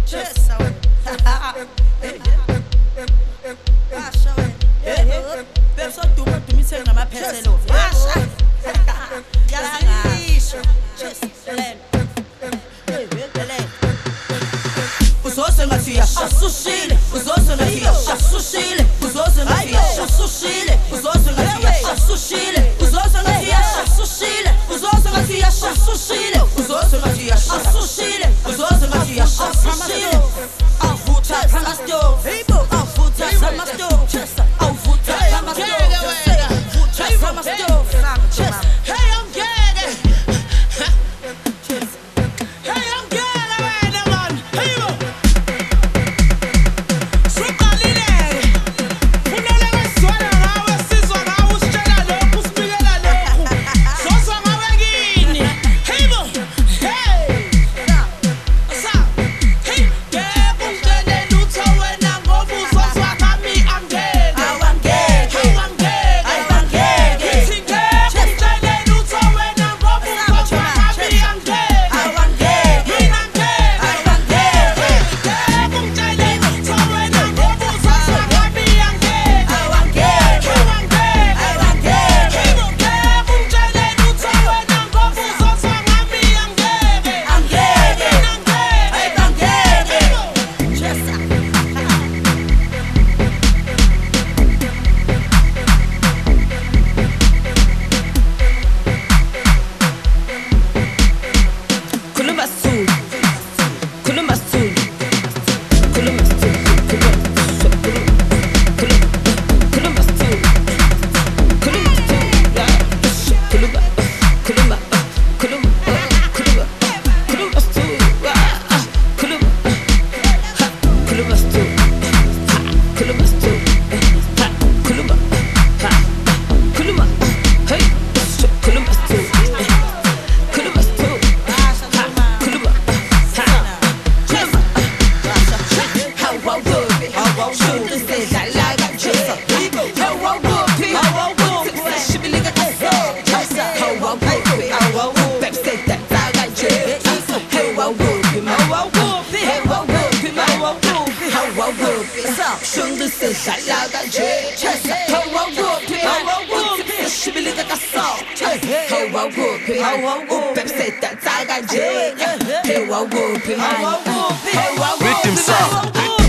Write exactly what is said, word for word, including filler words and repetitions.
Chesa we. Asha we. Bese oduma dumise ngamapheselo. Asha. Yalangisho. Chesa le. Uzose ngathi uyashasushile, uzose ngathi uyashasushile, uzose ngathi uyashasushile, uzose ngathi uyashasushile, uzose ngathi uyashasushile, uzose ngathi uyashasushile, uzose ngathi uyashasushile, uzose ngathi uyashasushile. Avutha phanga stove, avutha phanga stove, avutha phanga stove, avutha phanga stove. Hey, I'm getting. Hey, I'm getting man. Hey,兄弟是善良感觉，好好过平，好好过平，是不是那个骚？好好过平，好好过平，谁的咋感觉？好好过平，好好过平，好好过平，好好过平。